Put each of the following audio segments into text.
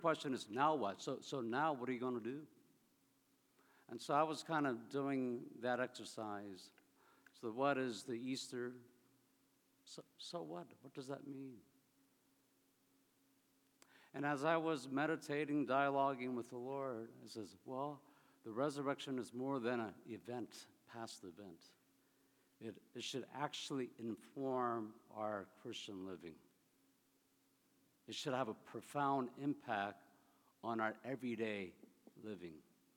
question is, now what? So now what are you going to do? And so I was kind of doing that exercise. So what is the Easter? So what? What does that mean? And as I was meditating, dialoguing with the Lord, I says, well, the resurrection is more than an event, past event. It should actually inform our Christian living. It should have a profound impact on our everyday living.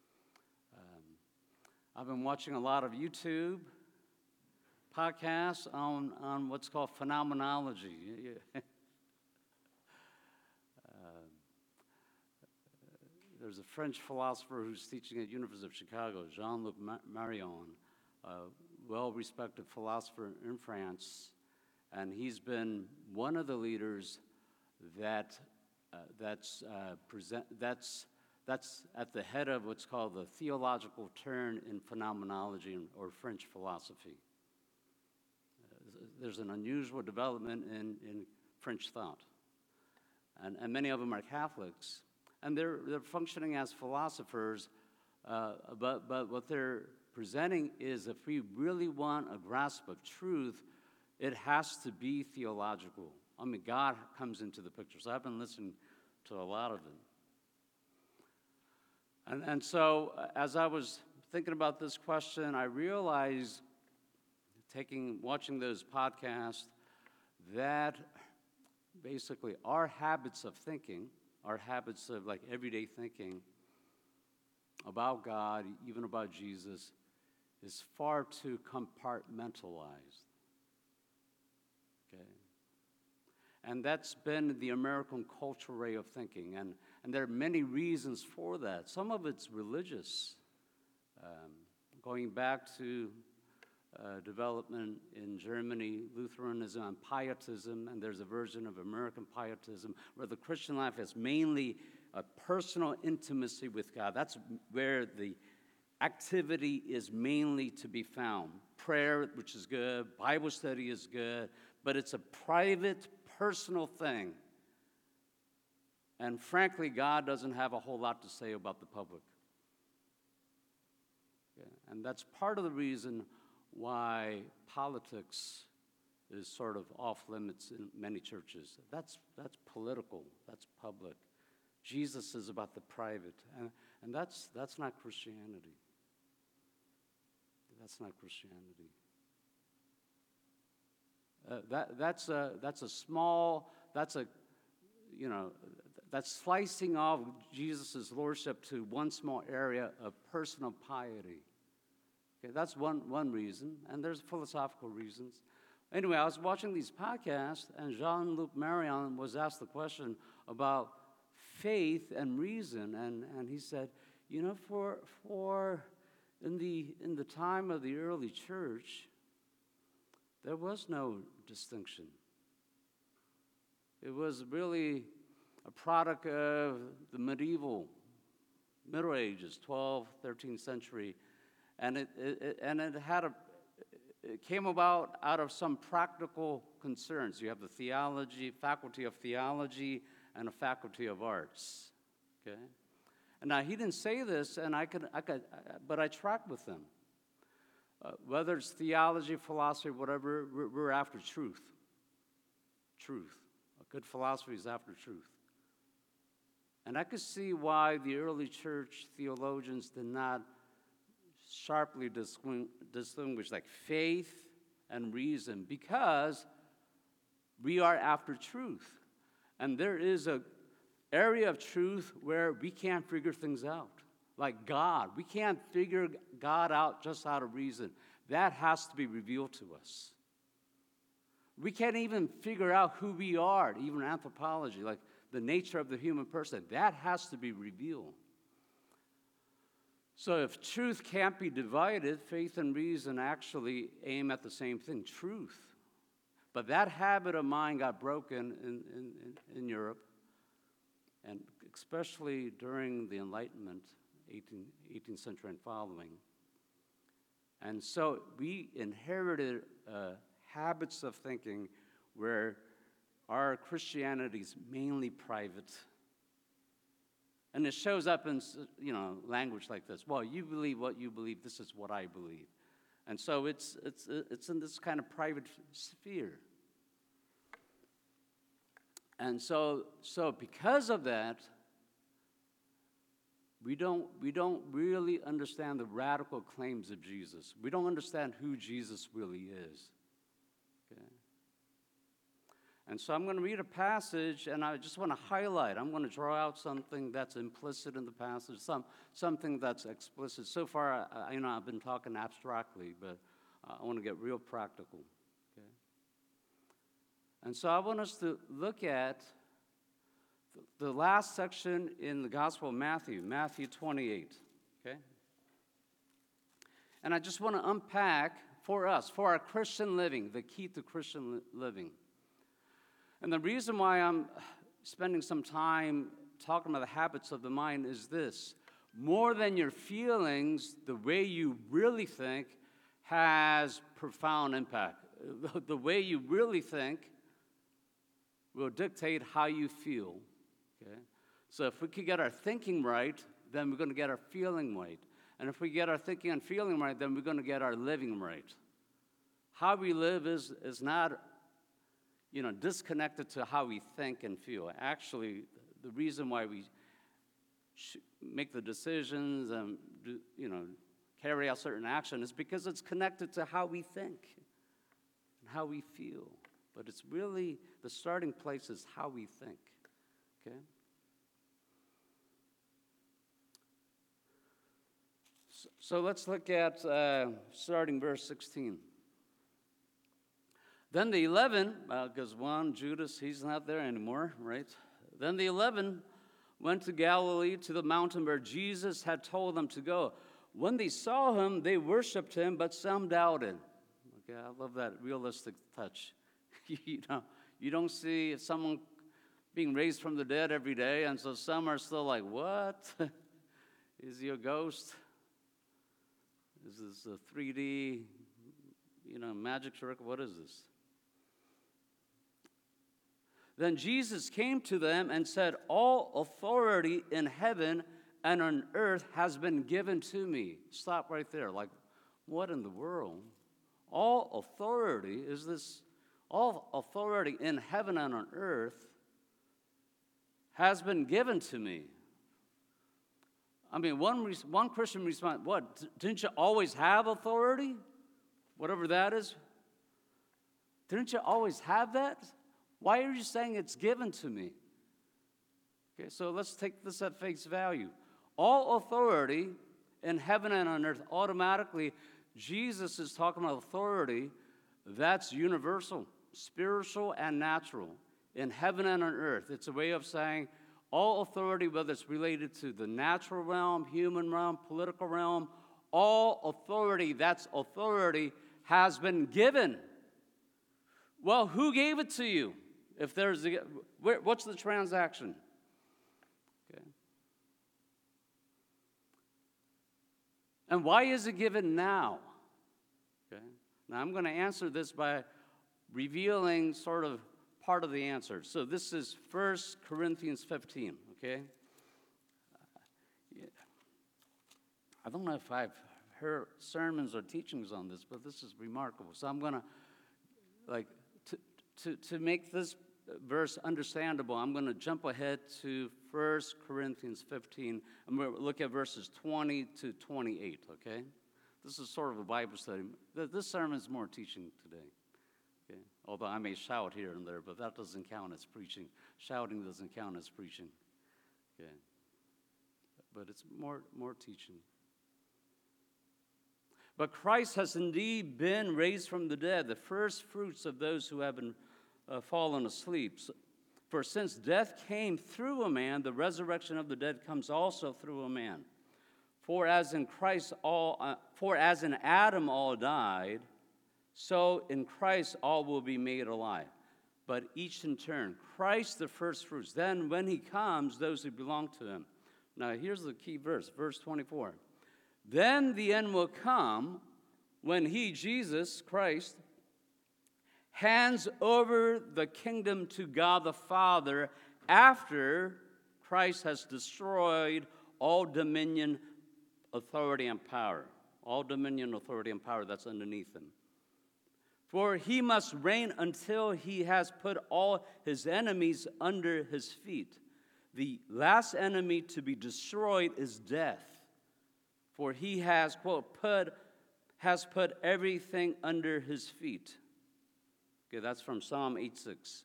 I've been watching a lot of YouTube podcasts on what's called phenomenology. There's a French philosopher who's teaching at University of Chicago, Jean-Luc Marion, a well-respected philosopher in France, and he's been one of the leaders that's at the head of what's called the theological turn in phenomenology or French philosophy. There's an unusual development in French thought, and many of them are Catholics. And they're functioning as philosophers, but what they're presenting is if we really want a grasp of truth, it has to be theological. I mean, God comes into the picture. So I've been listening to a lot of it. And so as I was thinking about this question, I realized, watching those podcasts, that basically our habits of thinking, our habits of like everyday thinking about God, even about Jesus, is far too compartmentalized. Okay? And that's been the American cultural way of thinking. And there are many reasons for that. Some of it's religious. Going back to development in Germany, Lutheranism and Pietism, and there's a version of American Pietism where the Christian life is mainly a personal intimacy with God. That's where the activity is mainly to be found. Prayer, which is good, Bible study is good, but it's a private, personal thing. And frankly, God doesn't have a whole lot to say about the public. Yeah, and that's part of the reason why politics is sort of off limits in many churches. That's political, that's public. Jesus is about the private, and that's not Christianity. That's not Christianity. That's slicing off Jesus' lordship to one small area of personal piety. Okay, that's one reason, and there's philosophical reasons. Anyway, I was watching these podcasts, and Jean-Luc Marion was asked the question about faith and reason, and he said, for in the time of the early church, there was no distinction. It was really a product of the Middle Ages, 12th, 13th century, and it came about out of some practical concerns. You have the faculty of theology, and a faculty of arts. Okay, and now he didn't say this, and but I track with him. Whether it's theology, philosophy, whatever, we're after truth. Truth. A good philosophy is after truth. And I could see why the early church theologians did not sharply distinguish like faith and reason, because we are after truth. And there is an area of truth where we can't figure things out. Like God. We can't figure God out just out of reason. That has to be revealed to us. We can't even figure out who we are, even anthropology, like the nature of the human person. That has to be revealed. So if truth can't be divided, faith and reason actually aim at the same thing, truth. But that habit of mine got broken in Europe, and especially during the Enlightenment, 18th century and following. And so we inherited habits of thinking where our Christianity is mainly private. And it shows up in, language like this. Well, you believe what you believe. This is what I believe. And so it's in this kind of private sphere. And so because of that, we don't really understand the radical claims of Jesus. We don't understand who Jesus really is. Okay? And so I'm going to read a passage, and I just want to highlight. I'm going to draw out something that's implicit in the passage, something that's explicit. So far, I've been talking abstractly, but I want to get real practical. Okay? And so I want us to look at the last section in the Gospel of Matthew 28, okay? And I just want to unpack for us, for our Christian living, the key to Christian living. And the reason why I'm spending some time talking about the habits of the mind is this. More than your feelings, the way you really think has profound impact. The way you really think will dictate how you feel. Okay? So if we could get our thinking right, then we're going to get our feeling right. And if we get our thinking and feeling right, then we're going to get our living right. How we live is not, disconnected to how we think and feel. Actually, the reason why we make the decisions and carry out certain action is because it's connected to how we think and how we feel. But it's really the starting place is how we think. Okay? So let's look at starting verse 16. Then the 11, because Judas, he's not there anymore, right? Then the 11 went to Galilee to the mountain where Jesus had told them to go. When they saw him, they worshiped him, but some doubted. Okay, I love that realistic touch. You don't see someone being raised from the dead every day, and so some are still like, what? Is he a ghost? Is this a 3D, magic trick? What is this? Then Jesus came to them and said, all authority in heaven and on earth has been given to me. Stop right there. Like, what in the world? All authority in heaven and on earth has been given to me. I mean, one Christian response, what? Didn't you always have authority? Whatever that is. Didn't you always have that? Why are you saying it's given to me? Okay, so let's take this at face value. All authority in heaven and on earth, automatically, Jesus is talking about authority that's universal, spiritual and natural, in heaven and on earth. It's a way of saying all authority, whether it's related to the natural realm, human realm, political realm, all authority, that's authority, has been given. Well, who gave it to you? What's the transaction? Okay. And why is it given now? Okay. Now I'm going to answer this by revealing sort of part of the answer. So this is 1 Corinthians 15, okay? I don't know if I've heard sermons or teachings on this, but this is remarkable. So I'm going to make this verse understandable, I'm going to jump ahead to 1 Corinthians 15. I'm going to look at verses 20 to 28, okay? This is sort of a Bible study. This sermon is more teaching today. Okay. Although I may shout here and there, but that doesn't count as preaching. Shouting doesn't count as preaching. Okay. But it's more teaching. But Christ has indeed been raised from the dead, the first fruits of those who have been fallen asleep. For since death came through a man, the resurrection of the dead comes also through a man. For as in Adam all died, so in Christ all will be made alive, but each in turn. Christ the first fruits. Then when he comes, those who belong to him. Now here's the key verse, verse 24. Then the end will come when he, Jesus Christ, hands over the kingdom to God the Father after Christ has destroyed all dominion, authority, and power. All dominion, authority, and power that's underneath him. For he must reign until he has put all his enemies under his feet. The last enemy to be destroyed is death. For he has, quote, put everything under his feet. Okay, that's from Psalm 8:6.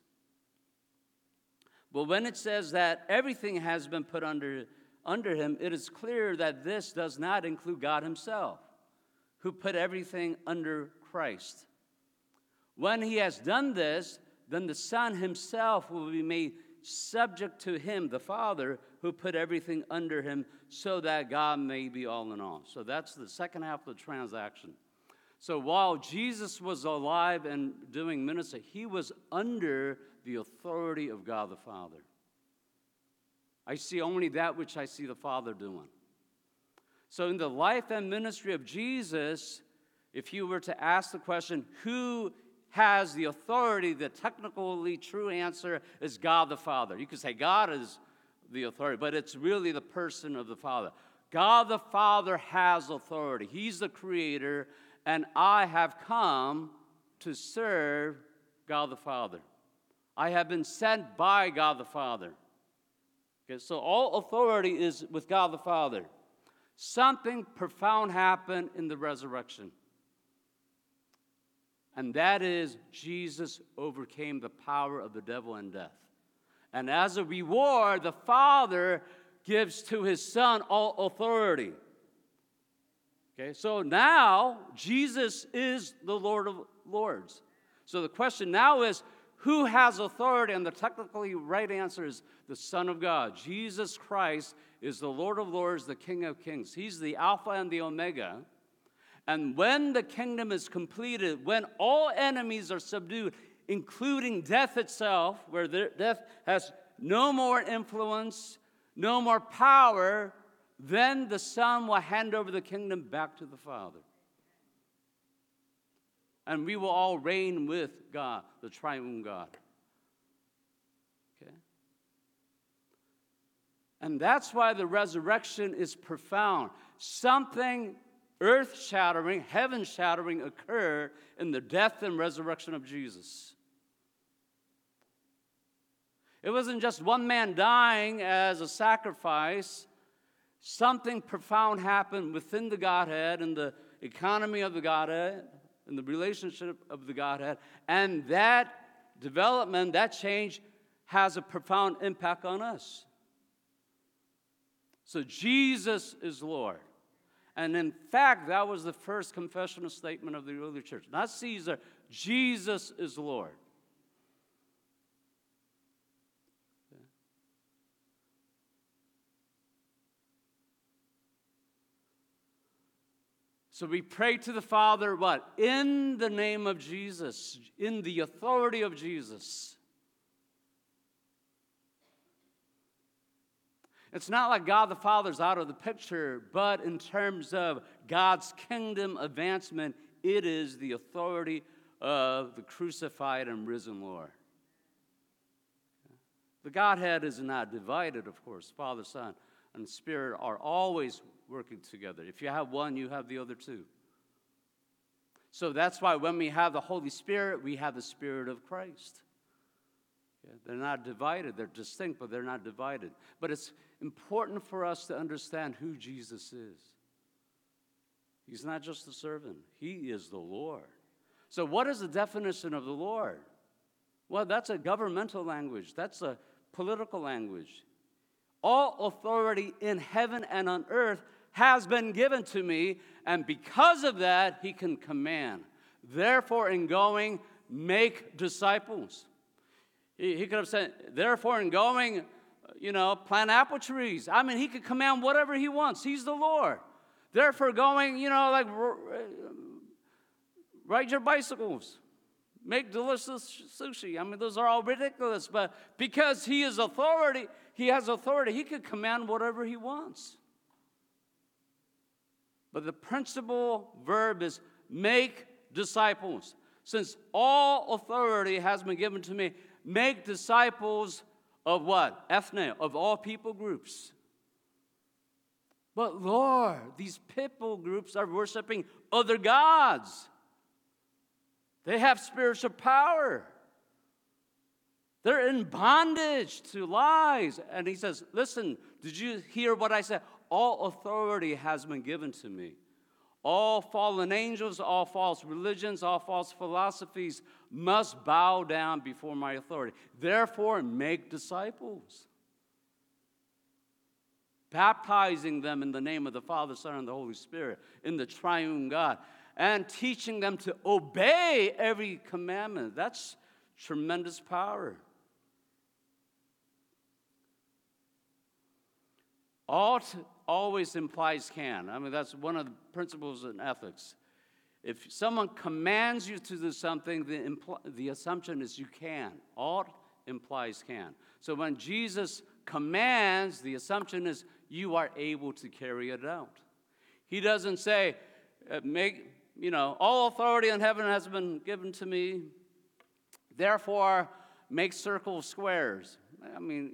But when it says that everything has been put under him, it is clear that this does not include God himself, who put everything under Christ. When he has done this, then the Son himself will be made subject to him, the Father, who put everything under him, so that God may be all in all. So that's the second half of the transaction. So while Jesus was alive and doing ministry, he was under the authority of God the Father. I see only that which I see the Father doing. So in the life and ministry of Jesus, if you were to ask the question, who has the authority, the technically true answer is God the Father. You could say God is the authority, but it's really the person of the Father. God the Father has authority. He's the creator, and I have come to serve God the Father. I have been sent by God the Father. Okay, so all authority is with God the Father. Something profound happened in the resurrection. And that is, Jesus overcame the power of the devil and death. And as a reward, the Father gives to his Son all authority. Okay, so now Jesus is the Lord of Lords. So the question now is, who has authority? And the technically right answer is the Son of God. Jesus Christ is the Lord of Lords, the King of Kings. He's the Alpha and the Omega. And when the kingdom is completed, when all enemies are subdued, including death itself, where death has no more influence, no more power, then the Son will hand over the kingdom back to the Father. And we will all reign with God, the triune God. Okay? And that's why the resurrection is profound. Something earth-shattering, heaven-shattering occurred in the death and resurrection of Jesus. It wasn't just one man dying as a sacrifice. Something profound happened within the Godhead, in the economy of the Godhead, in the relationship of the Godhead. And that development, that change, has a profound impact on us. So Jesus is Lord. And in fact, that was the first confessional statement of the early church. Not Caesar, Jesus is Lord. Okay. So we pray to the Father, what? In the name of Jesus, in the authority of Jesus. It's not like God the Father's out of the picture, but in terms of God's kingdom advancement, it is the authority of the crucified and risen Lord. The Godhead is not divided, of course. Father, Son, and Spirit are always working together. If you have one, you have the other two. So that's why when we have the Holy Spirit, we have the Spirit of Christ. Yeah, they're not divided. They're distinct, but they're not divided. But it's important for us to understand who Jesus is. He's not just a servant. He is the Lord. So what is the definition of the Lord? Well, that's a governmental language. That's a political language. All authority in heaven and on earth has been given to me, and because of that, he can command. Therefore, in going, make disciples. He could have said, therefore, in going, plant apple trees. I mean, he could command whatever he wants. He's the Lord. Therefore, going, ride your bicycles. Make delicious sushi. I mean, those are all ridiculous. But because he is authority, he has authority. He could command whatever he wants. But the principal verb is make disciples. Since all authority has been given to me, make disciples of what? Ethne, of all people groups. But Lord, these people groups are worshiping other gods. They have spiritual power. They're in bondage to lies. And he says, listen, did you hear what I said? All authority has been given to me. All fallen angels, all false religions, all false philosophies must bow down before my authority. Therefore, make disciples, baptizing them in the name of the Father, Son, and the Holy Spirit, in the triune God, and teaching them to obey every commandment. That's tremendous power. Always implies can. I mean, that's one of the principles in ethics. If someone commands you to do something, the assumption is you can. Ought implies can. So when Jesus commands, the assumption is you are able to carry it out. He doesn't say, all authority in heaven has been given to me, therefore make circle squares. I mean,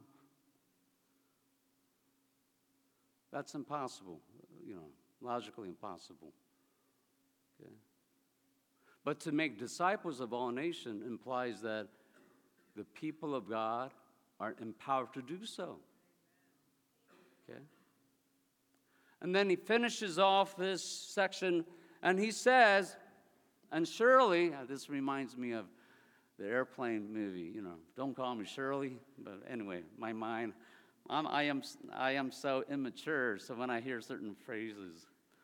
that's impossible, logically impossible. Okay? But to make disciples of all nations implies that the people of God are empowered to do so. Okay? And then he finishes off this section, and he says, and surely, this reminds me of the airplane movie, Don't Call Me Shirley, but anyway, my mind, I am so immature, so when I hear certain phrases,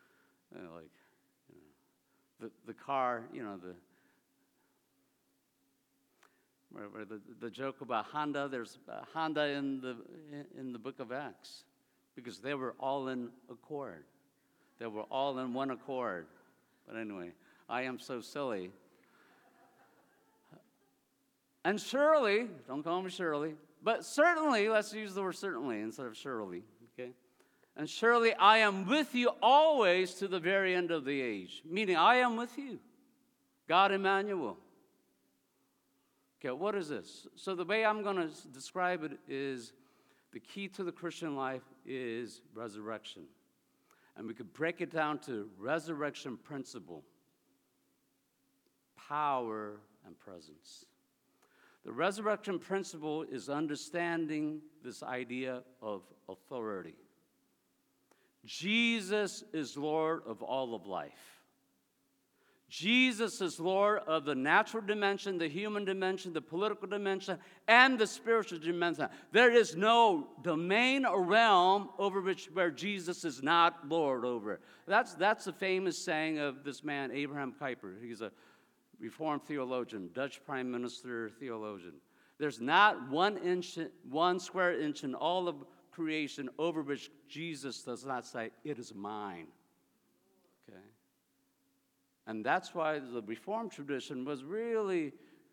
the car, the joke about Honda, there's Honda in the book of Acts, because they were all in accord. They were all in one accord. But anyway, I am so silly. And surely, don't call me Shirley, but certainly, let's use the word certainly instead of surely, okay? And surely I am with you always to the very end of the age, meaning I am with you, God Emmanuel. Okay, what is this? So the way I'm going to describe it is the key to the Christian life is resurrection. And we could break it down to resurrection principle, power, and presence. The resurrection principle is understanding this idea of authority. Jesus is Lord of all of life. Jesus is Lord of the natural dimension, the human dimension, the political dimension, and the spiritual dimension. There is no domain or realm where Jesus is not Lord over. That's a famous saying of this man, Abraham Kuyper. He's a Reformed theologian, Dutch prime minister theologian. There's not 1 square inch in all of creation over which Jesus does not say, it is mine. Okay? And that's why the Reformed tradition was really,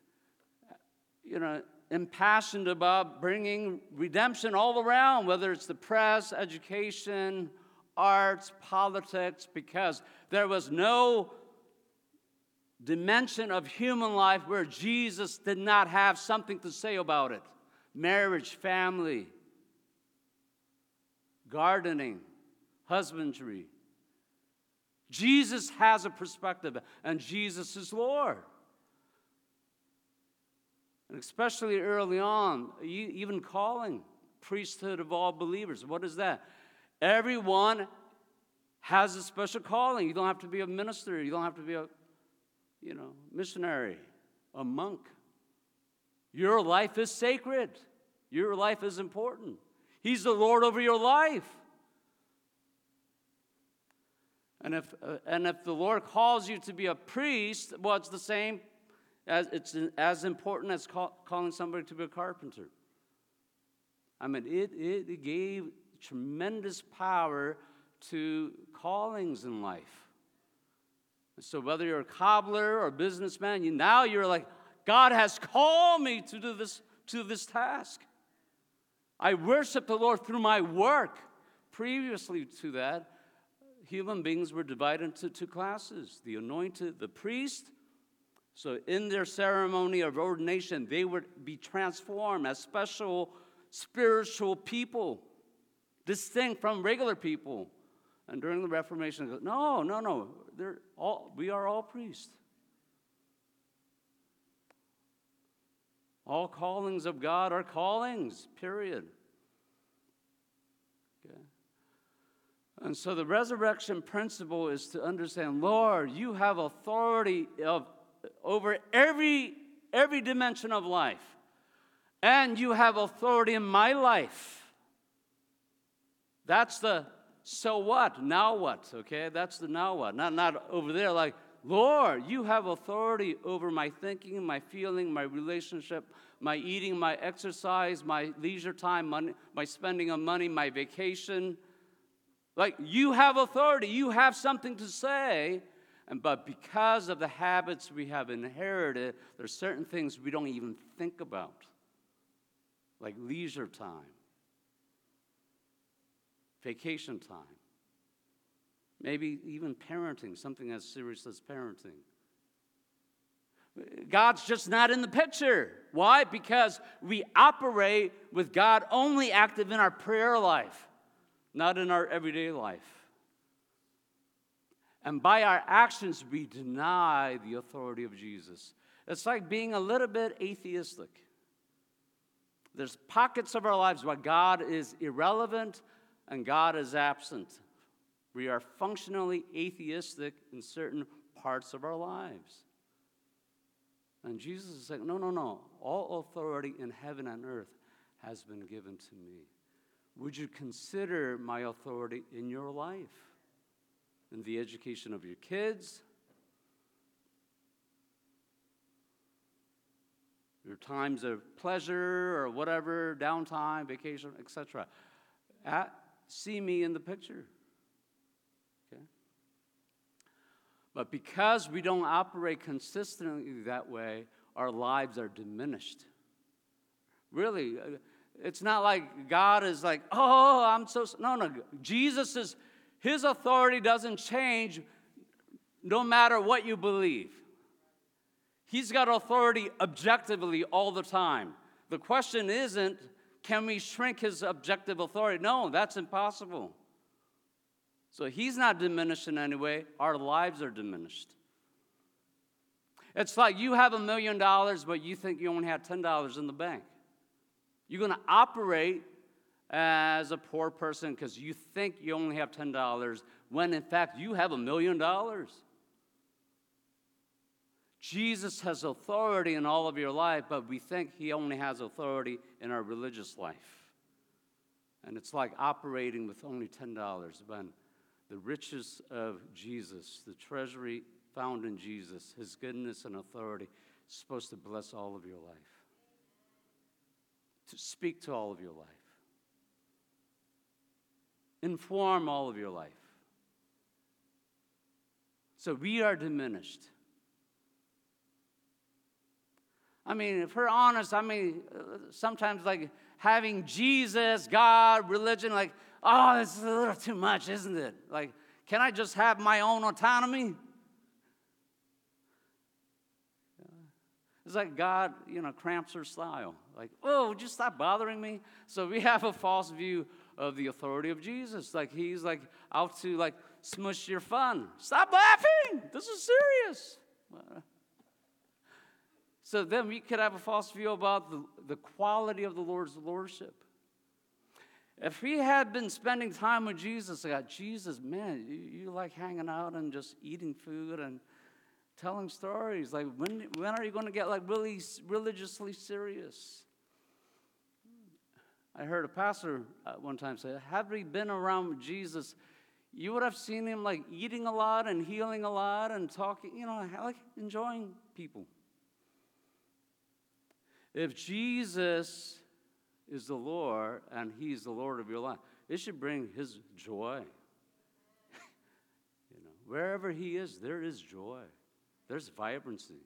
impassioned about bringing redemption all around, whether it's the press, education, arts, politics, because there was no dimension of human life where Jesus did not have something to say about it. Marriage, family, gardening, husbandry. Jesus has a perspective, and Jesus is Lord. And especially early on, even calling, priesthood of all believers. What is that? Everyone has a special calling. You don't have to be a minister. You don't have to be a missionary, a monk. Your life is sacred. Your life is important. He's the Lord over your life. And if the Lord calls you to be a priest, well, it's the same it's as important as calling somebody to be a carpenter. I mean, it gave tremendous power to callings in life. So whether you're a cobbler or a businessman, you're like, God has called me to do this task. I worship the Lord through my work. Previously to that, human beings were divided into 2 classes: the anointed, the priest, So in their ceremony of ordination, they would be transformed as special spiritual people, distinct from regular people. And during the Reformation, they go, no, we are all priests. All callings of God are callings, period. Okay. And so the resurrection principle is to understand, Lord, you have authority over every dimension of life. And you have authority in my life. That's the so what, now what, okay? That's the now what. Not over there like, Lord, you have authority over my thinking, my feeling, my relationship, my eating, my exercise, my leisure time, my spending of money, my vacation. Like, you have authority. You have something to say. But because of the habits we have inherited, there's certain things we don't even think about, like leisure time, vacation time, maybe even parenting, something as serious as parenting. God's just not in the picture. Why? Because we operate with God only active in our prayer life, not in our everyday life. And by our actions, we deny the authority of Jesus. It's like being a little bit atheistic. There's pockets of our lives where God is irrelevant and God is absent. We are functionally atheistic in certain parts of our lives. And Jesus is saying, no. All authority in heaven and earth has been given to me. Would you consider my authority in your life? In the education of your kids, your times of pleasure or whatever, downtime, vacation, etc. See me in the picture. Okay? But because we don't operate consistently that way, our lives are diminished. Really, it's not like God is like, oh, I'm so... No. Jesus is... His authority doesn't change no matter what you believe. He's got authority objectively all the time. The question isn't, can we shrink his objective authority? No, that's impossible. So he's not diminished in any way. Our lives are diminished. It's like you have $1 million, but you think you only have $10 in the bank. You're going to operate as a poor person because you think you only have $10 when in fact you have $1 million. Jesus has authority in all of your life, but we think he only has authority in our religious life. And it's like operating with only $10 when the riches of Jesus, the treasury found in Jesus, his goodness and authority is supposed to bless all of your life, to speak to all of your life, inform all of your life. So we are diminished. I mean, if we're honest, sometimes like having Jesus, God, religion, like, oh, this is a little too much, isn't it? Like, can I just have my own autonomy? It's like God, cramps her style. Like, oh, would you stop bothering me? So we have a false view of the authority of Jesus. Like he's like out to like smush your fun. Stop laughing. This is serious. So then we could have a false view about the quality of the Lord's lordship. If we had been spending time with Jesus, like, Jesus, man, you like hanging out and just eating food and telling stories. Like, when are you going to get like really religiously serious? I heard a pastor one time say, had we been around Jesus, you would have seen him like eating a lot and healing a lot and talking, like enjoying people. If Jesus is the Lord and he's the Lord of your life, it should bring his joy. Wherever he is, there is joy. There's vibrancy.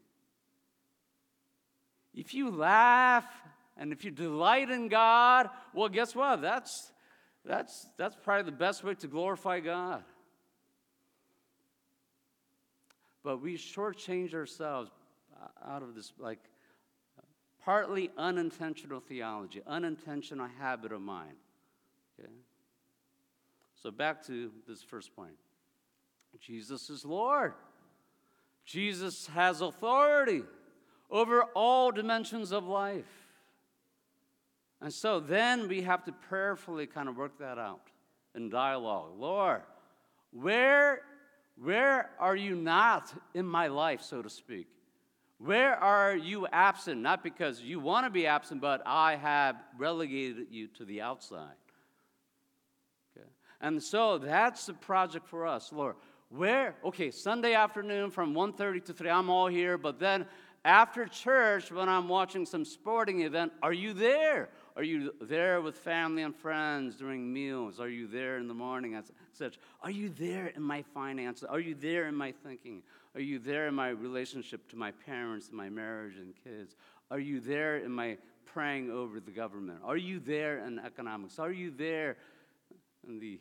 If you laugh and if you delight in God, well, guess what? That's probably the best way to glorify God. But we shortchange ourselves out of this, like, partly unintentional theology, unintentional habit of mind. Okay? So back to this first point. Jesus is Lord. Jesus has authority over all dimensions of life. And so then we have to prayerfully kind of work that out in dialogue. Lord, where are you not in my life, so to speak? Where are you absent? Not because you want to be absent, but I have relegated you to the outside. Okay? And so that's the project for us, Lord. Sunday afternoon from 1:30 to 3, I'm all here, but then after church, when I'm watching some sporting event, are you there? Are you there with family and friends during meals? Are you there in the morning and such? Are you there in my finances? Are you there in my thinking? Are you there in my relationship to my parents, my marriage and kids? Are you there in my praying over the government? Are you there in economics? Are you there in the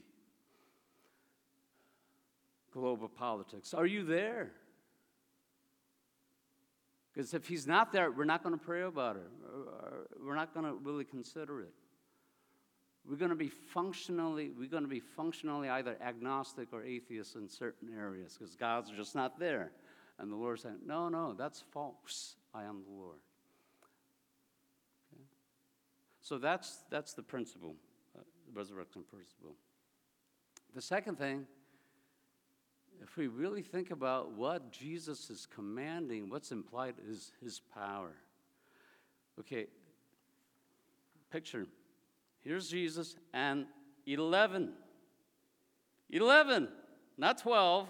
global politics? Are you there? Because if he's not there, we're not going to pray about it. We're not going to really consider it. We're going to be functionally either agnostic or atheist in certain areas because God's just not there. And the Lord's saying, no, that's false. I am the Lord. Okay? So that's the principle, the resurrection principle. The second thing, if we really think about what Jesus is commanding, what's implied is his power. Okay, picture. Here's Jesus and 11. 11, not 12.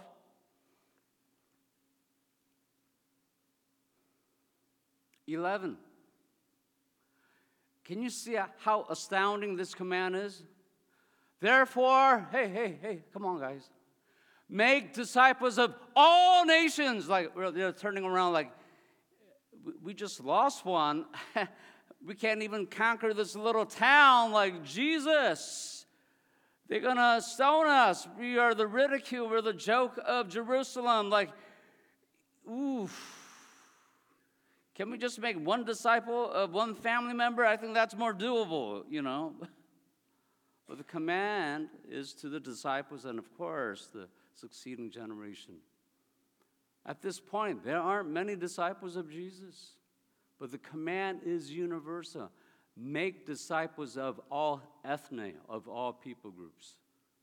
Can you see how astounding this command is? Therefore, hey, come on, guys. Make disciples of all nations. Like, they're turning around like, we just lost one. We can't even conquer this little town like Jesus. They're going to stone us. We are the ridicule. We're the joke of Jerusalem. Like, oof. Can we just make one disciple of one family member? I think that's more doable, But the command is to the disciples and, of course, the succeeding generation. At this point, there aren't many disciples of Jesus, but the command is universal. Make disciples of all ethne, of all people groups.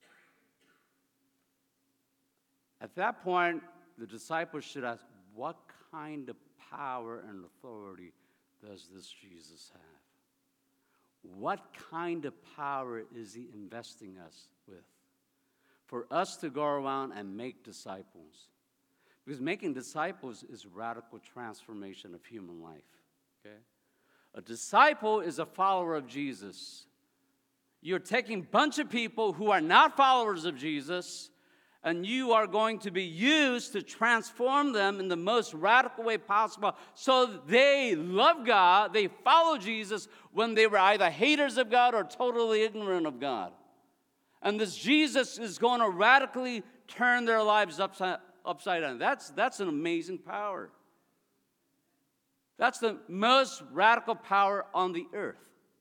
At that point, the disciples should ask, what kind of power and authority does this Jesus have? What kind of power is he investing us with? For us to go around and make disciples. Because making disciples is radical transformation of human life. Okay? A disciple is a follower of Jesus. You're taking a bunch of people who are not followers of Jesus, and you are going to be used to transform them in the most radical way possible so that they love God, they follow Jesus when they were either haters of God or totally ignorant of God. And this Jesus is going to radically turn their lives upside down. That's an amazing power. That's the most radical power on the earth.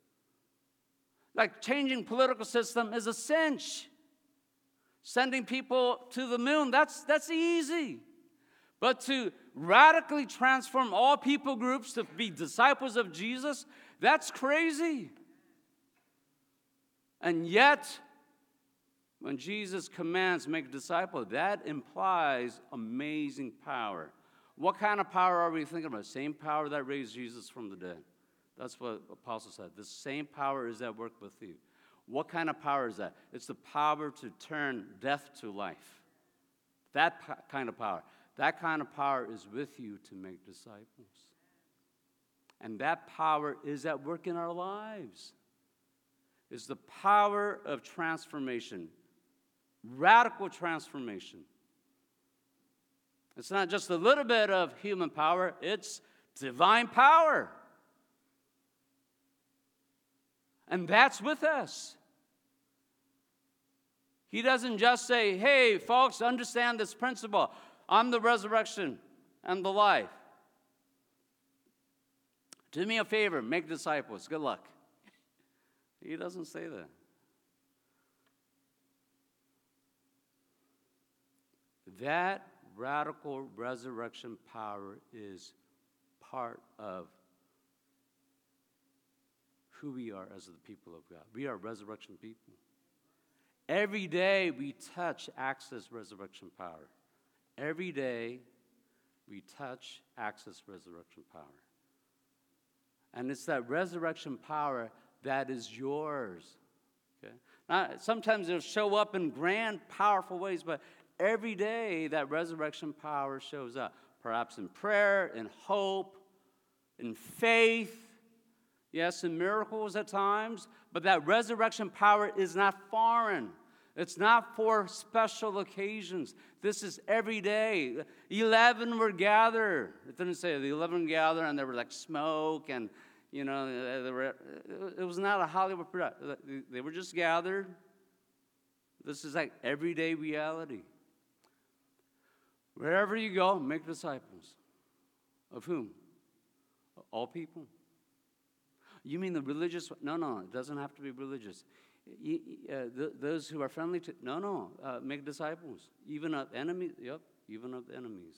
Like changing political system is a cinch. Sending people to the moon, that's easy. But to radically transform all people groups to be disciples of Jesus, that's crazy. And yet, when Jesus commands make disciples, that implies amazing power. What kind of power are we thinking about? Same power that raised Jesus from the dead. That's what the apostle said. The same power is at work with you. What kind of power is that? It's the power to turn death to life. That kind of power. That kind of power is with you to make disciples. And that power is at work in our lives. It's the power of transformation. Radical transformation. It's not just a little bit of human power, it's divine power. And that's with us. He doesn't just say, hey, folks, understand this principle. I'm the resurrection and the life. Do me a favor, make disciples. Good luck. He doesn't say that. That radical resurrection power is part of who we are as the people of God. We are resurrection people. Every day we touch, access resurrection power. Every day we touch, access resurrection power. And it's that resurrection power that is yours. Okay? Now, sometimes it'll show up in grand, powerful ways, but every day that resurrection power shows up. Perhaps in prayer, in hope, in faith, yes, in miracles at times, but that resurrection power is not foreign. It's not for special occasions. This is every day. 11 were gathered. It didn't say the 11 gathered and there were like smoke and, you know, it was not a Hollywood production. They were just gathered. This is like everyday reality. Wherever you go, make disciples. Of whom? All people. You mean the religious? No, it doesn't have to be religious. Those who are friendly to, make disciples. Even of enemies, even of enemies.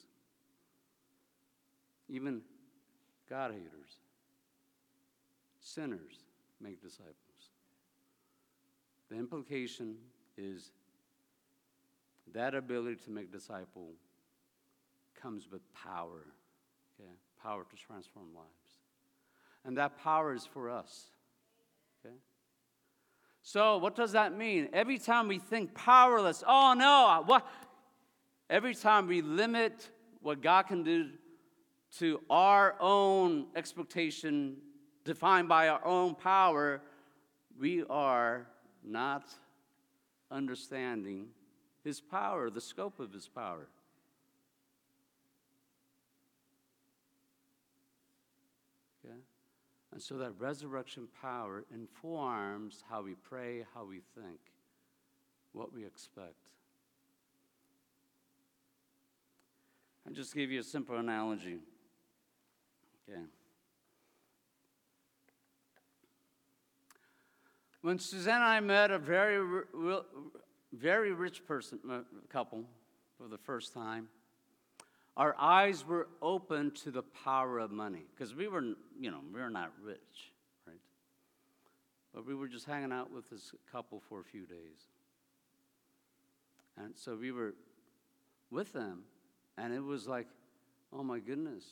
Even God haters. Sinners, make disciples. The implication is that ability to make disciple comes with power, okay? Power to transform lives. And that power is for us, okay? So what does that mean? Every time we think powerless, oh no, what? Every time we limit what God can do to our own expectation, defined by our own power, we are not understanding His power, the scope of His power. Okay? And so that resurrection power informs how we pray, how we think, what we expect. I'll just give you a simple analogy. Okay. When Suzanne and I met a very rich couple for the first time, our eyes were open to the power of money. Because we were not rich, right? But we were just hanging out with this couple for a few days. And so we were with them, and it was like, oh my goodness.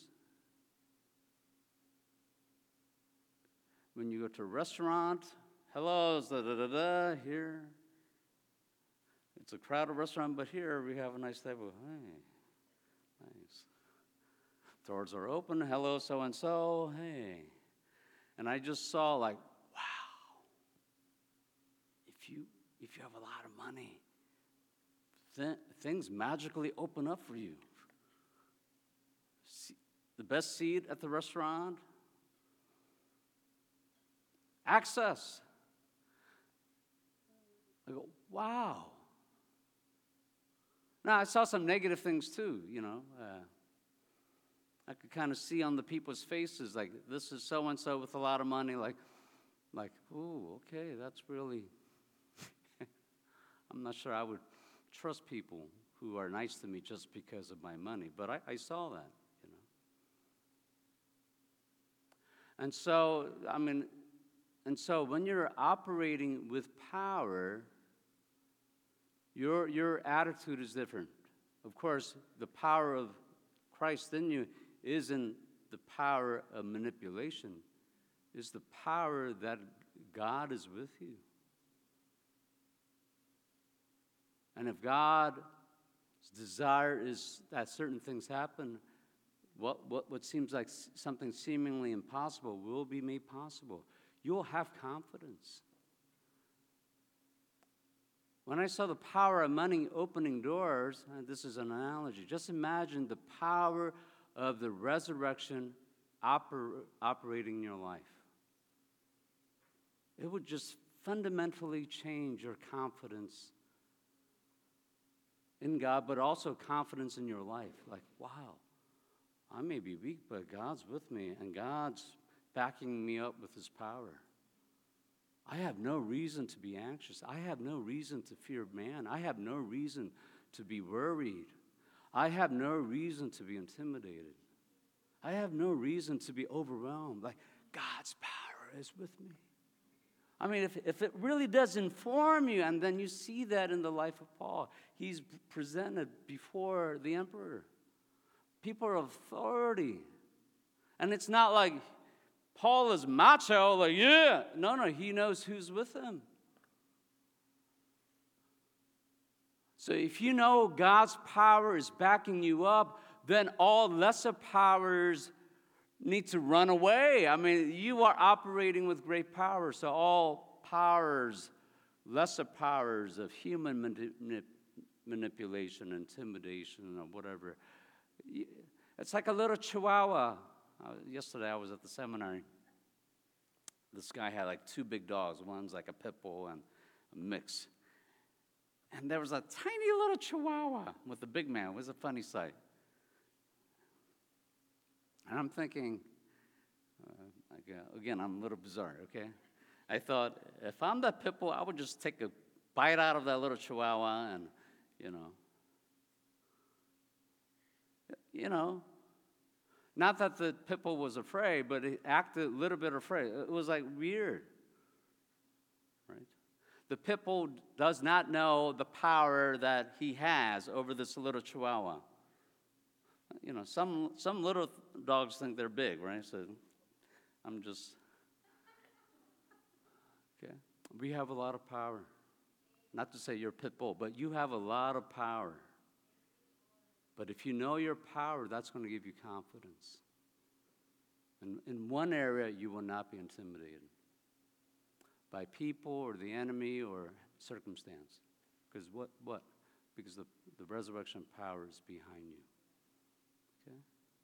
When you go to a restaurant, hello, it's here. It's a crowded restaurant, but here we have a nice table. Hey, nice. Doors are open. Hello, so-and-so. Hey. And I just saw like, wow. If you have a lot of money, things magically open up for you. The best seat at the restaurant. Access. I go, wow. Now, I saw some negative things too, I could kind of see on the people's faces, like, this is so-and-so with a lot of money, like, ooh, okay, that's really, I'm not sure I would trust people who are nice to me just because of my money, but I saw that, And so, when you're operating with power, your attitude is different. Of course, the power of Christ in you isn't the power of manipulation. It's the power that God is with you. And if God's desire is that certain things happen, what seems like something seemingly impossible will be made possible. You'll have confidence. When I saw the power of money opening doors, and this is an analogy, just imagine the power of the resurrection operating in your life. It would just fundamentally change your confidence in God, but also confidence in your life. Like, wow, I may be weak, but God's with me, and God's backing me up with his power. I have no reason to be anxious. I have no reason to fear man. I have no reason to be worried. I have no reason to be intimidated. I have no reason to be overwhelmed. Like, God's power is with me. I mean, if it really does inform you, and then you see that in the life of Paul, he's presented before the emperor, people of authority. And it's not like Paul is macho, like, yeah. No, he knows who's with him. So if you know God's power is backing you up, then all lesser powers need to run away. I mean, you are operating with great power. So all powers, lesser powers of human manipulation, intimidation, or whatever. It's like a little chihuahua. Yesterday I was at the seminary. This guy had like 2 big dogs. One's like a pit bull and a mix. And there was a tiny little chihuahua with a big man. It was a funny sight. And I'm thinking, again, I'm a little bizarre, okay? I thought, if I'm that pit bull, I would just take a bite out of that little chihuahua and, not that the pit bull was afraid, but it acted a little bit afraid. It was like weird, right? The pit bull does not know the power that he has over this little chihuahua. Some little dogs think they're big, right? So I'm just, okay. We have a lot of power. Not to say you're a pit bull, but you have a lot of power. But if you know your power, that's going to give you confidence. And in one area, you will not be intimidated by people or the enemy or circumstance. Because what? Because the resurrection power is behind you. Okay?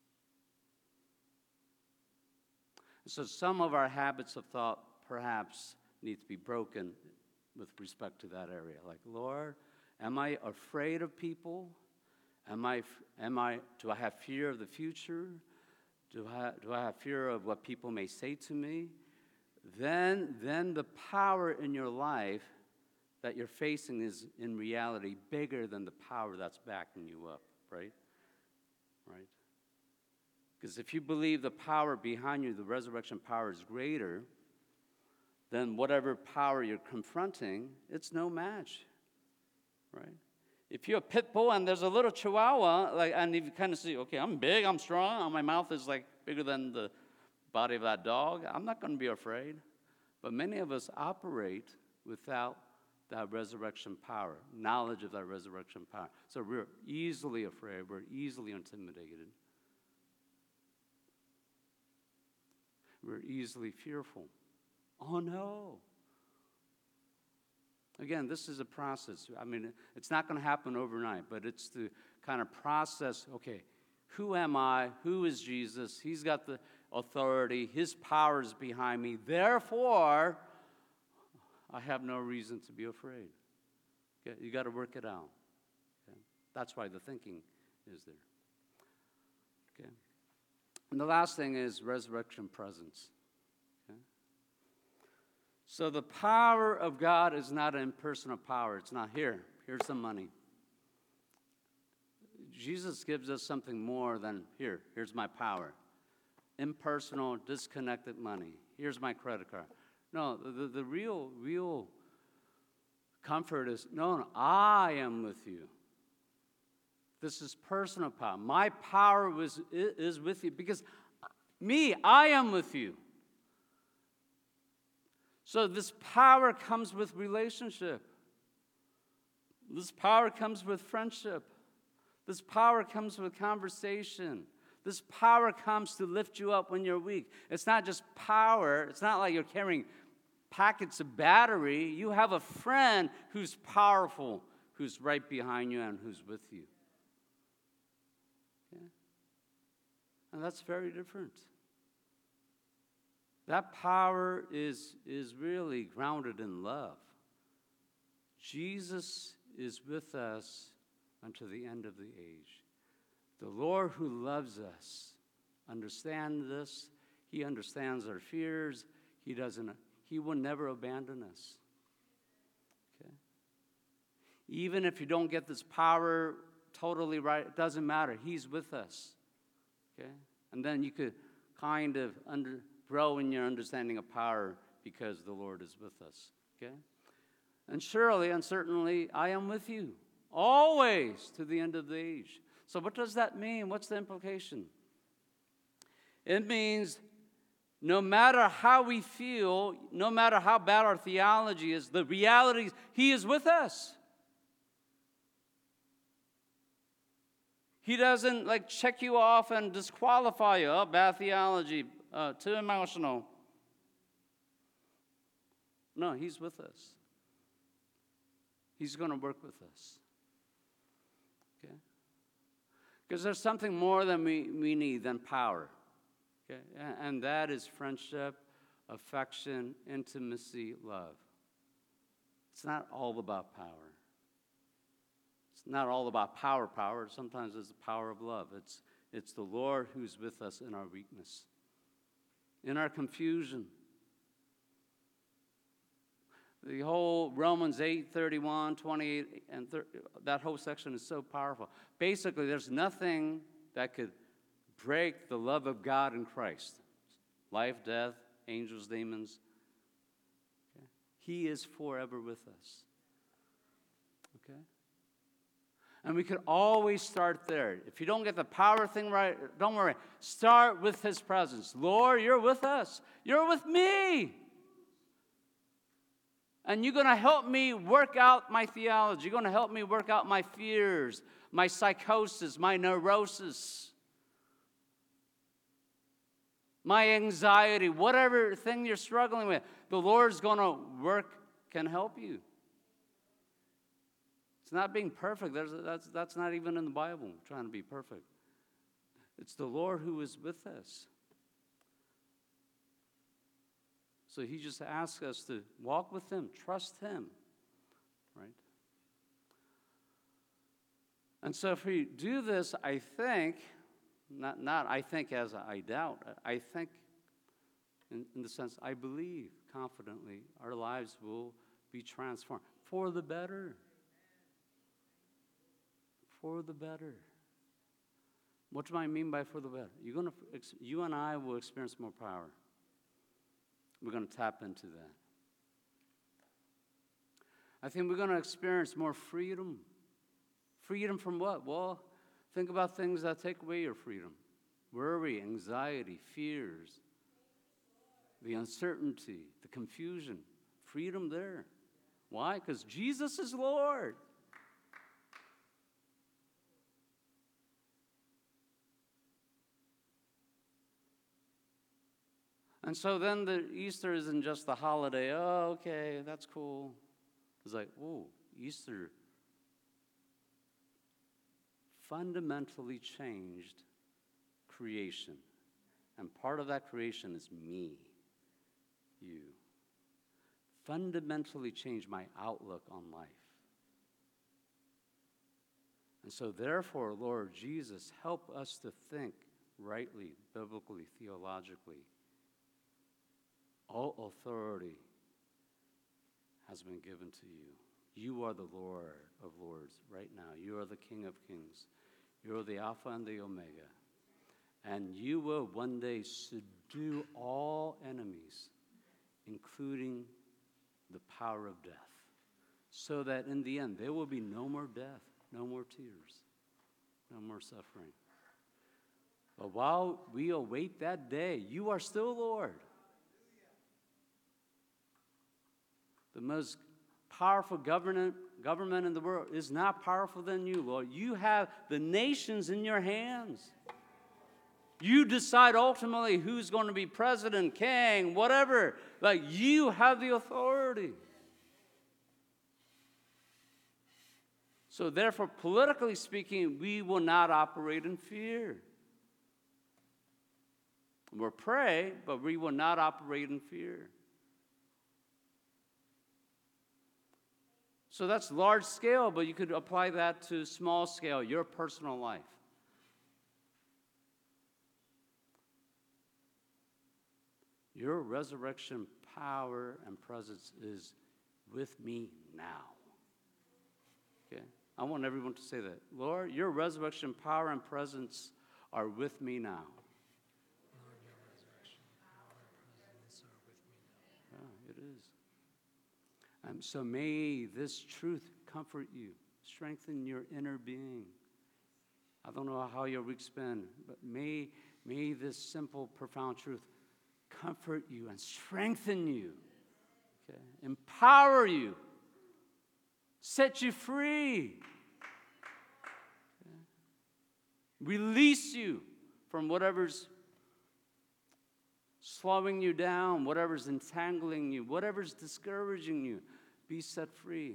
So some of our habits of thought perhaps need to be broken with respect to that area. Like, Lord, am I afraid of people? Do I have fear of the future? Do I have fear of what people may say to me? Then the power in your life that you're facing is in reality bigger than the power that's backing you up, right? Right? Because if you believe the power behind you, the resurrection power is greater than whatever power you're confronting, it's no match, right? If you're a pit bull and there's a little chihuahua, and you kind of see, okay, I'm big, I'm strong, and my mouth is like bigger than the body of that dog, I'm not going to be afraid. But many of us operate without that resurrection power, knowledge of that resurrection power. So we're easily afraid, we're easily intimidated. We're easily fearful. Oh no. Again, this is a process. I mean, it's not going to happen overnight, but it's the kind of process, okay, who am I? Who is Jesus? He's got the authority. His power is behind me. Therefore, I have no reason to be afraid. Okay? You got to work it out. Okay? That's why the thinking is there. Okay? And the last thing is resurrection presence. Okay? So the power of God is not an impersonal power. It's not here's some money. Jesus gives us something more than here's my power. Impersonal, disconnected money. Here's my credit card. No, the real comfort is, no, I am with you. This is personal power. My power is with you because I am with you. So this power comes with relationship. This power comes with friendship. This power comes with conversation. This power comes to lift you up when you're weak. It's not just power. It's not like you're carrying packets of battery. You have a friend who's powerful, who's right behind you and who's with you. Okay? And that's very different. That power is really grounded in love. Jesus is with us unto the end of the age. The Lord who loves us understands this. He understands our fears. He will never abandon us. Okay? Even if you don't get this power totally right, it doesn't matter. He's with us. Okay? And then you could kind of grow in your understanding of power because the Lord is with us. Okay? And surely and certainly I am with you always to the end of the age. So what does that mean? What's the implication? It means no matter how we feel, no matter how bad our theology is, the reality is He is with us. He doesn't check you off and disqualify you. Oh, bad theology, too emotional. No, He's with us. He's going to work with us. Okay? Because there's something more than we need than power. Okay? And that is friendship, affection, intimacy, love. It's not all about power. It's not all about power. Sometimes it's the power of love. It's the Lord who's with us in our weakness, in our confusion. The whole Romans 8:31, 28, and 30, that whole section is so powerful. Basically, there's nothing that could break the love of God in Christ. Life, death, angels, demons. Okay? He is forever with us. Okay? And we can always start there. If you don't get the power thing right, don't worry. Start with His presence. Lord, you're with us. You're with me. And you're going to help me work out my theology. You're going to help me work out my fears, my psychosis, my neurosis, my anxiety, whatever thing you're struggling with. The Lord's going to work, can help you. It's not being perfect. That's not even in the Bible, trying to be perfect. It's the Lord who is with us. So He just asks us to walk with Him, trust Him, right? And so if we do this, I think, not I think as I doubt, I think in the sense I believe confidently our lives will be transformed for the better. For the better. What do I mean by for the better? You and I will experience more power. We're going to tap into that. I think we're going to experience more freedom. Freedom from what? Well, think about things that take away your freedom. Worry, anxiety, fears, the uncertainty, the confusion. Freedom there. Why? Because Jesus is Lord. And so then the Easter isn't just a holiday. Oh, okay, that's cool. It's like, oh, Easter fundamentally changed creation. And part of that creation is me, you. Fundamentally changed my outlook on life. And so therefore, Lord Jesus, help us to think rightly, biblically, theologically. All authority has been given to you. You are the Lord of lords right now. You are the King of kings. You are the Alpha and the Omega. And you will one day subdue all enemies, including the power of death, so that in the end there will be no more death, no more tears, no more suffering. But while we await that day, you are still Lord. The most powerful government in the world is not powerful than you, Lord. You have the nations in your hands. You decide ultimately who's going to be president, king, whatever. Like, you have the authority. So therefore, politically speaking, we will not operate in fear. We'll pray, but we will not operate in fear. So that's large scale, but you could apply that to small scale, your personal life. Your resurrection power and presence is with me now. Okay? I want everyone to say that. Lord, your resurrection power and presence are with me now. Lord, your resurrection power and presence are with me now. Yeah, it is. So may this truth comfort you, strengthen your inner being. I don't know how your week's been, but may this simple, profound truth comfort you and strengthen you, okay? Empower you, set you free, okay? Release you from whatever's slowing you down, whatever's entangling you, whatever's discouraging you. Be set free.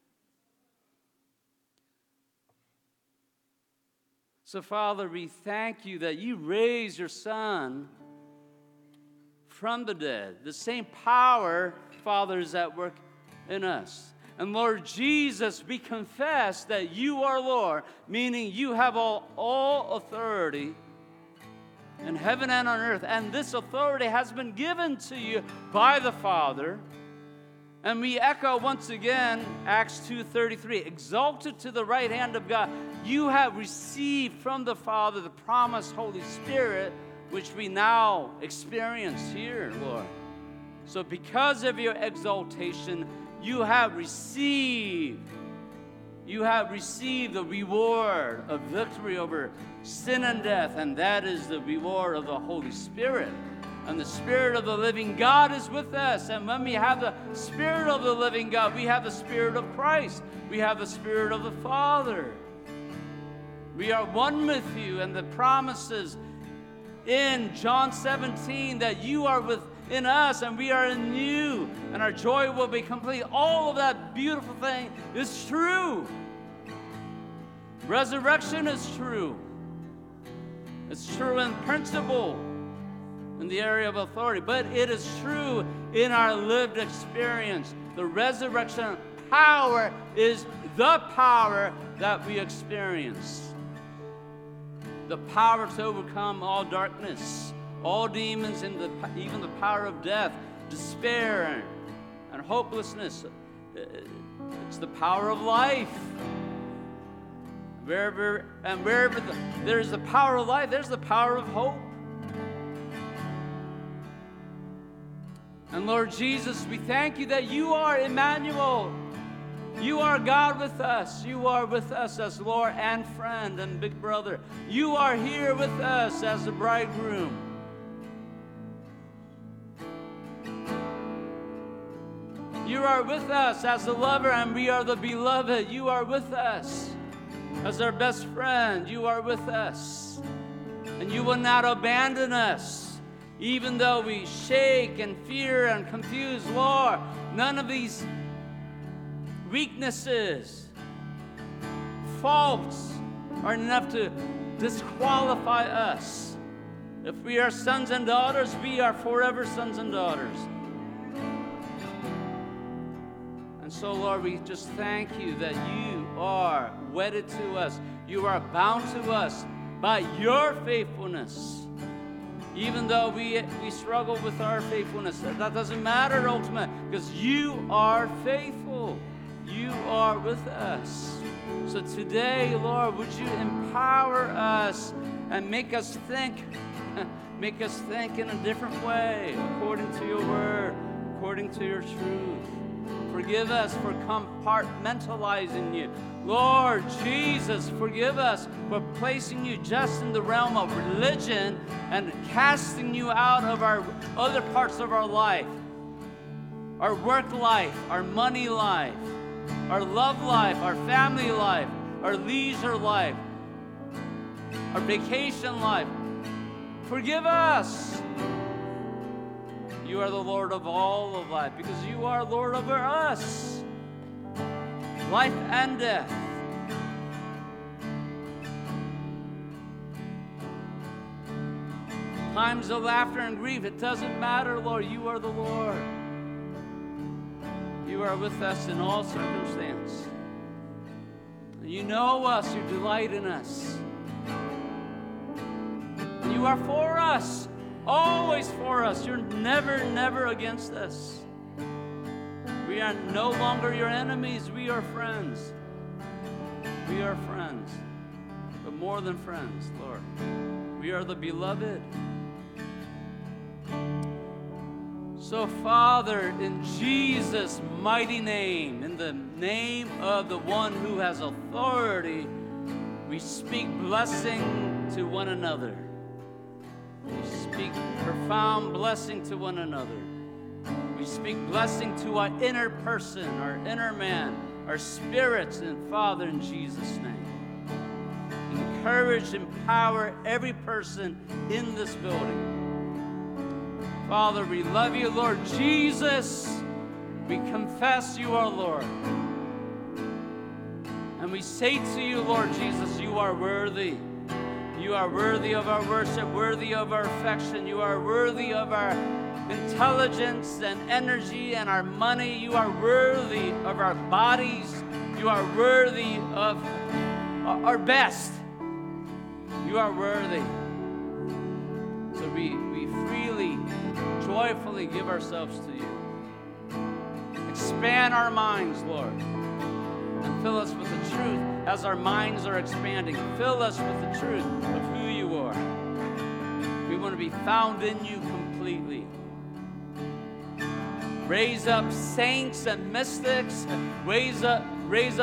So, Father, we thank you that you raised your Son from the dead. The same power, Father, is at work in us. And Lord Jesus, we confess that you are Lord, meaning you have all authority in heaven and on earth. And this authority has been given to you by the Father. And we echo once again Acts 2:33, exalted to the right hand of God. You have received from the Father the promised Holy Spirit, which we now experience here, Lord. So because of your exaltation, you have received the reward of victory over sin and death, and that is the reward of the Holy Spirit. And the Spirit of the living God is with us. And when we have the Spirit of the living God, we have the Spirit of Christ. We have the Spirit of the Father. We are one with you, and the promises in John 17 that you are within us and we are in you, and our joy will be complete. All of that beautiful thing is true. Resurrection is true. It's true in principle, in the area of authority, but it is true in our lived experience. The resurrection power is the power that we experience. The power to overcome all darkness, all demons, and even the power of death, despair, and hopelessness. It's the power of life. Wherever there's the power of life, there's the power of hope. And Lord Jesus, we thank you that you are Emmanuel. You are God with us. You are with us as Lord and friend and big brother. You are here with us as the bridegroom. You are with us as the lover, and we are the beloved. You are with us as our best friend. You are with us. And you will not abandon us. Even though we shake and fear and confuse, Lord, none of these weaknesses, faults are enough to disqualify us. If we are sons and daughters, we are forever sons and daughters. And so, Lord, we just thank you that you are wedded to us. You are bound to us by your faithfulness. Even though we struggle with our faithfulness, that doesn't matter ultimately, because you are faithful. You are with us. So today, Lord, would you empower us and make us think in a different way, according to your word, according to your truth. Forgive us for compartmentalizing you. Lord Jesus, forgive us for placing you just in the realm of religion and casting you out of our other parts of our life. Our work life, our money life, our love life, our family life, our leisure life, our vacation life. Forgive us. You are the Lord of all of life, because you are Lord over us. Life and death. Times of laughter and grief, it doesn't matter, Lord. You are the Lord. You are with us in all circumstances. You know us, you delight in us. You are for us always for us. You're never, never against us. We are no longer your enemies. We are friends. We are friends. But more than friends, Lord. We are the beloved. So, Father, in Jesus' mighty name, in the name of the one who has authority, we speak blessing to one another. We speak profound blessing to one another. We speak blessing to our inner person, our inner man, our spirits, and Father, in Jesus' name. Encourage, empower every person in this building. Father, we love you, Lord Jesus. We confess you are Lord. And we say to you, Lord Jesus, you are worthy. You are worthy of our worship, worthy of our affection. You are worthy of our intelligence and energy and our money. You are worthy of our bodies. You are worthy of our best. You are worthy. So we freely, joyfully give ourselves to you. Expand our minds, Lord, and fill us with the truth as our minds are expanding. Fill us with the truth of who you are. We want to be found in you completely. Raise up saints and mystics. Raise up